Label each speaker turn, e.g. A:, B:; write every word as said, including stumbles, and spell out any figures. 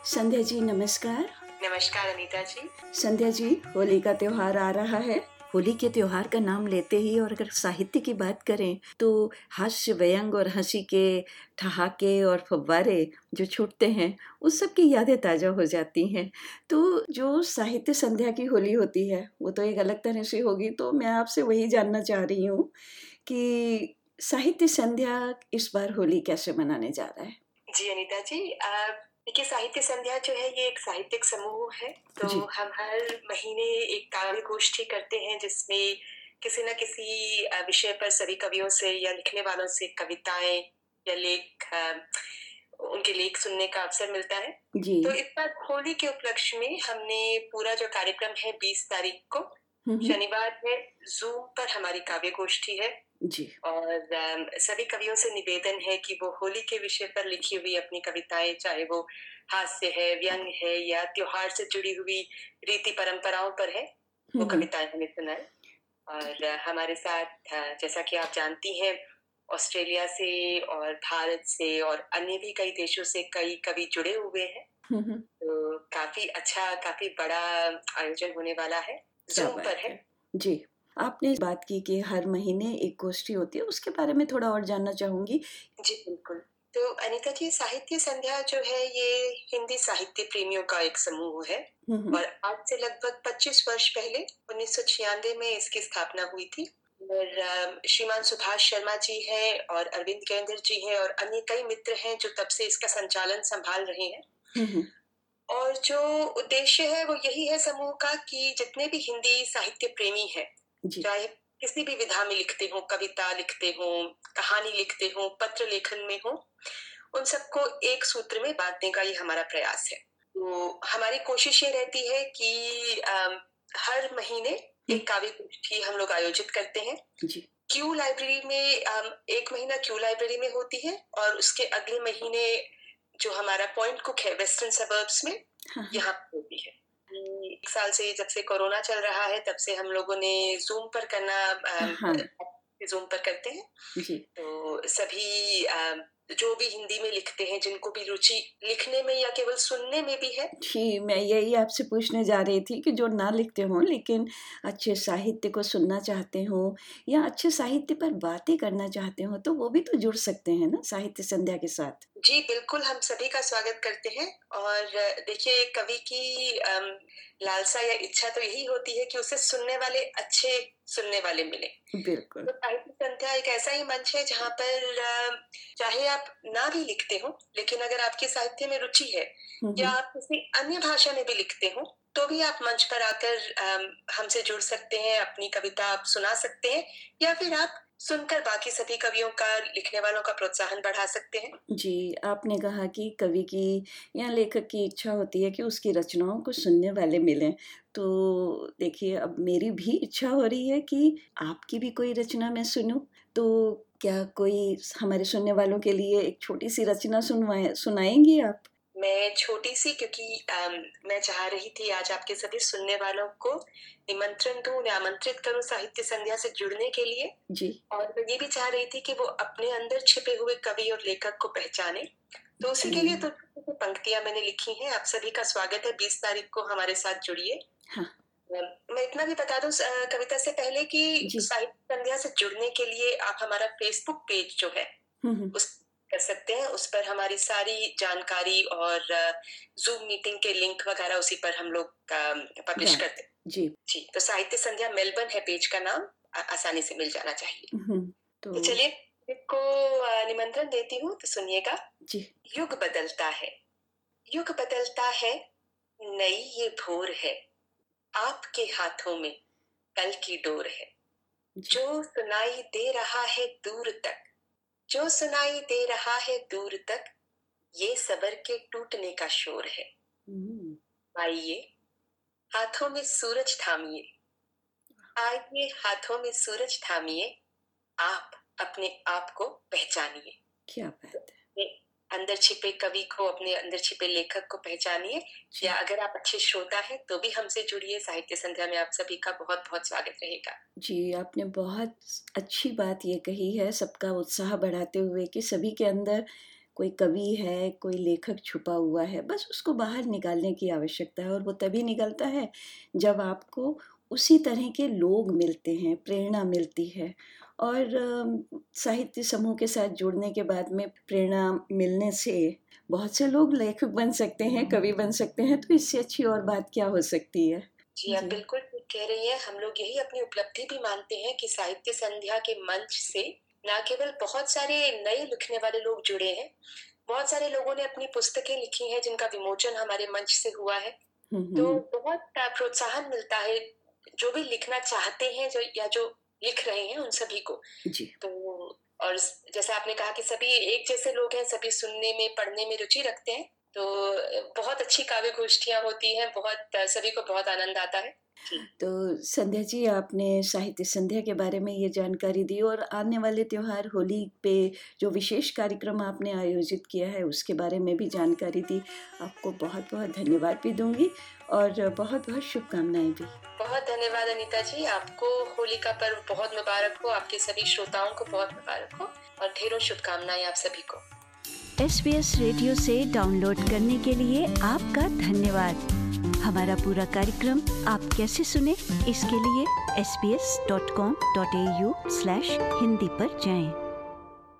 A: संध्या जी नमस्कार।
B: नमस्कार अनीता जी।
A: संध्या जी, होली का त्योहार आ रहा है। होली के त्योहार का नाम लेते ही और अगर साहित्य की बात करें तो हास्य, व्यंग और हंसी के ठहाके और फव्वारे जो छूटते हैं उस सब की यादें ताज़ा हो जाती हैं। तो जो साहित्य संध्या की होली होती है वो तो एक अलग तरह से होगी। तो मैं आपसे वही जानना चाह रही हूँ कि साहित्य संध्या इस बार होली कैसे मनाने जा रहा है?
B: जी अनीता जी, देखिए साहित्य संध्या जो है ये एक साहित्यिक समूह है। तो
A: जी।
B: हम हर महीने एक काव्य गोष्ठी करते हैं जिसमें किसी न किसी अ, विषय पर सभी कवियों से या लिखने वालों से कविताएं या लेख अ, उनके लेख सुनने का अवसर मिलता है।
A: जी।
B: तो इस बार होली के उपलक्ष्य में हमने पूरा जो कार्यक्रम है बीस तारीख को
A: हम्म हम्म,
B: शनिवार है, जूम पर हमारी काव्य गोष्ठी है
A: जी।
B: और अम, सभी कवियों से निवेदन है कि वो होली के विषय पर लिखी हुई अपनी कविताएं, चाहे वो हास्य है, व्यंग है या त्योहार से जुड़ी हुई रीति परंपराओं पर है, वो
A: हम्म हम्म,
B: कविताएं हमें सुनाए। और अ, हमारे साथ अ, जैसा कि आप जानती हैं ऑस्ट्रेलिया से और भारत से और अन्य भी कई देशों से कई कवि जुड़े हुए हैं।
A: हम्म हम्म,
B: तो काफी अच्छा, काफी बड़ा आयोजन होने वाला है,
A: क्या
B: जूम पर
A: बात
B: है।
A: है। जी। आपने बात की कि हर महीने एक गोष्ठी होती है, उसके बारे में थोड़ा और जानना चाहूंगी।
B: जी बिल्कुल। तो अनीता जी, साहित्य संध्या जो है ये हिंदी साहित्य प्रेमियों का एक समूह है
A: हम्म हम्म,
B: और आज से लगभग पच्चीस वर्ष पहले उन्नीस सौ छियानवे में इसकी स्थापना हुई थी। और अ, श्रीमान सुभाष शर्मा जी हैं और अरविंद केंद्र जी हैं और अन्य कई मित्र हैं जो तब से इसका संचालन संभाल रहे हैं।
A: हम्म हम्म,
B: और जो उद्देश्य है वो यही है समूह का कि जितने भी हिंदी साहित्य प्रेमी हैं,
A: जी।
B: चाहे किसी भी विधा में लिखते हो, कविता लिखते हो, कहानी लिखते हो, पत्र लेखन में हो, उन सबको एक सूत्र में बांटने का ये हमारा प्रयास है। तो हमारी कोशिश ये रहती है कि अम, हर महीने
A: हम्म,
B: एक काव्य गोष्ठी हम लोग आयोजित करते हैं।
A: जी।
B: क्यू लाइब्रेरी में अम, एक महीना क्यू लाइब्रेरी में होती है और उसके अगले महीने जो हमारा पॉइंट कुक है वेस्टर्न सबर्ब्स में,
A: हाँ हाँ
B: यहाँ पे होती है। कि एक साल से जब से कोरोना चल रहा है तब से हम लोगों ने जूम पर करना अम,
A: हाँ,
B: जूम पर करते हैं।
A: जी।
B: तो सभी अम, जो भी हिंदी में लिखते हैं, जिनको भी रुचि लिखने में या केवल सुनने में भी है।
A: जी, मैं यही आपसे पूछने जा रही थी कि जो ना लिखते हों लेकिन अच्छे साहित्य को सुनना चाहते हों या अच्छे साहित्य पर बातें करना चाहते हों तो वो भी तो जुड़ सकते हैं ना साहित्य संध्या के साथ।
B: जी बिल्कुल, हम सभी का स्वागत करते हैं। और देखिए कवि की अम, लालसा या इच्छा तो यही होती है कि उसे सुनने वाले अच्छे सुनने वाले मिले।
A: बिल्कुल।
B: तो साहित्य संध्या एक ऐसा ही मंच है जहाँ पर अ, चाहे आप ना भी लिखते हो, लेकिन अगर आपकी साहित्य में रुचि है
A: हम्म
B: या
A: हम्म,
B: आप किसी अन्य भाषा में भी लिखते हो, तो भी आप मंच पर आकर अम, हमसे जुड़ सकते हैं, अपनी कविता आप सुना सकते हैं या फिर आप सुनकर बाकी सभी कवियों का, लिखने वालों का प्रोत्साहन बढ़ा सकते हैं।
A: जी, आपने कहा कि कवि की या लेखक की इच्छा होती है कि उसकी रचनाओं को सुनने वाले मिलें। तो देखिए अब मेरी भी इच्छा हो रही है कि आपकी भी कोई रचना मैं सुनूँ। तो क्या कोई हमारे सुनने वालों के लिए एक छोटी-सी रचना सुनवाएँ सुनाएँगी आप?
B: मैं छोटी सी, क्योंकि अम, मैं चाह रही थी आज आपके सभी सुनने वालों को निमंत्रण दूं, उन्हें आमंत्रित करूं साहित्य संध्या से जुड़ने के लिए।
A: जी,
B: और मैं ये भी चाह रही थी कि वो अपने अंदर छिपे हुए कवि और लेखक को पहचाने। तो उसी के लिए
A: जी।
B: तो छोटी-सी पंक्तियां मैंने लिखी हैं। आप सभी का स्वागत है, बीस तारीख को हमारे साथ जुड़िए।
A: हाँ,
B: अम, मैं इतना भी बता दूं अ, कविता से पहले कि
A: जी।
B: साहित्य संध्या से जुड़ने के लिए आप हमारा फेसबुक पेज जो है
A: हुँ, हुँ।
B: उस कर सकते हैं। उस पर हमारी सारी जानकारी और जूम मीटिंग के लिंक वगैरह उसी पर हम लोग पब्लिश
A: डाल
B: करते हैं।
A: जी।
B: जी, तो साहित्य संध्या मेलबर्न है पेज का नाम, आ, आसानी से मिल जाना चाहिए।
A: हुँ, तो
B: तो चलिए को अ, निमंत्रण देती हूँ, तो सुनिएगा।
A: जी,
B: युग बदलता है, युग बदलता है, नई ये भोर है, आपके हाथों में कल की डोर है।
A: जी।
B: जो सुनाई दे रहा है दूर तक, जो सुनाई दे रहा है दूर तक, ये सबर के टूटने का शोर है।
A: हुँ,
B: आइए हाथों में सूरज थामिए, आइए हाथों में सूरज थामिए, आप अपने आप को पहचानिए।
A: क्या बात है।
B: अपने अंदर छिपे कवि को, अपने अंदर छिपे लेखक को पहचानिए। या
A: जी,
B: अगर आप अच्छे श्रोता हैं तो भी हमसे जुड़िए। साहित्य संध्या में आप सभी का बहुत बहुत स्वागत रहेगा।
A: जी, आपने बहुत अच्छी बात ये कही है सबका उत्साह बढ़ाते हुए कि सभी के अंदर कोई कवि है, कोई लेखक छुपा हुआ है, बस उसको बाहर निकालने की आवश्यकता है और वो तभी निकलता है जब आपको उसी तरह के लोग मिलते हैं, प्रेरणा मिलती है। और अ, साहित्य समूह के साथ जुड़ने के बाद में प्रेरणा मिलने से बहुत से लोग लेखक बन सकते हैं, कवि बन सकते हैं, तो इससे अच्छी और बात क्या हो सकती है।
B: जी, आप बिल्कुल ठीक कह रही हैं। हम लोग यही अपनी उपलब्धि भी मानते हैं कि साहित्य संध्या के मंच से न केवल बहुत सारे नए लिखने वाले लोग जुड़े हैं, बहुत सारे लोगों ने अपनी पुस्तकें लिखी हैं जिनका विमोचन हमारे मंच से हुआ है। तो बहुत प्रोत्साहन मिलता है जो भी लिखना चाहते हैं जो या जो लिख रहे हैं उन सभी को
A: जी।
B: तो और जैसे आपने कहा कि सभी एक जैसे लोग हैं, सभी सुनने में पढ़ने में रुचि रखते हैं, तो बहुत अच्छी काव्य गोष्ठियां होती हैं, बहुत सभी को बहुत आनंद आता है।
A: तो संध्या जी, आपने साहित्य संध्या के बारे में ये जानकारी दी और आने वाले त्योहार होली पे जो विशेष कार्यक्रम आपने आयोजित किया है उसके बारे में भी जानकारी दी। आपको बहुत बहुत धन्यवाद भी दूंगी और बहुत बहुत शुभकामनाएं भी।
B: बहुत धन्यवाद अनीता जी, आपको होली का पर्व बहुत मुबारक हो, आपके सभी श्रोताओं को बहुत मुबारक हो और ढेरों शुभकामनाएं आप सभी को।
C: एस बी एस रेडियो से डाउनलोड करने के लिए आपका धन्यवाद। हमारा पूरा कार्यक्रम आप कैसे सुने, इसके लिए S B S dot com dot A U slash Hindi पर जाएं।